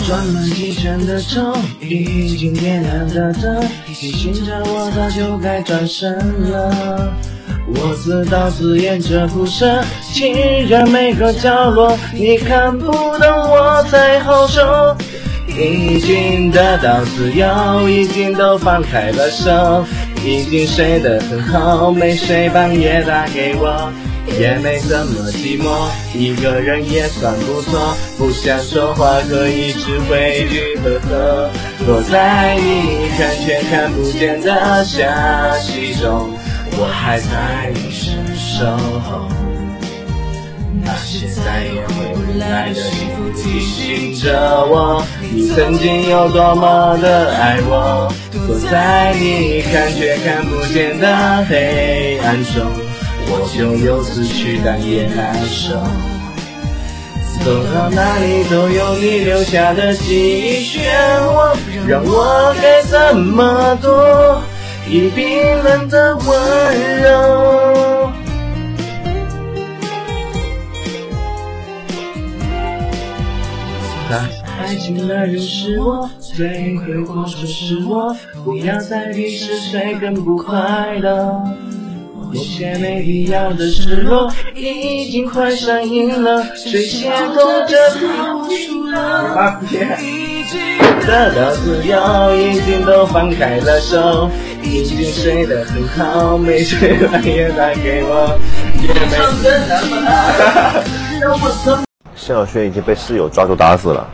转了几圈的钟，已经点亮的灯，提醒着我早就该转身了。我自导自演这部身，侵染每个角落，你看不懂我在后手。已经得到自由，已经都放开了手，已经睡得很好，没睡半夜打给我，也没怎么寂寞，一个人也算不错，不想说话可以只会去呵呵，躲在你看却看不见的shadow隙中，我还在你身守候，那些再也回不来的幸福提醒着我，你曾经有多么的爱我，躲在你看却看不见的黑暗中，我就由此去但也难受，走到哪里都有你留下的记忆漩涡，让我该怎么躲已冰冷的温柔。爱情的人是我，罪魁祸首是我，不要再逼是谁更不快乐。有些没必要的失落，已经快上瘾了，谁先懂这套路了？得到自由，已经都放开了手，已经睡得很好，没睡半夜打给我，也没。 谢小轩已经被室友抓住打死了。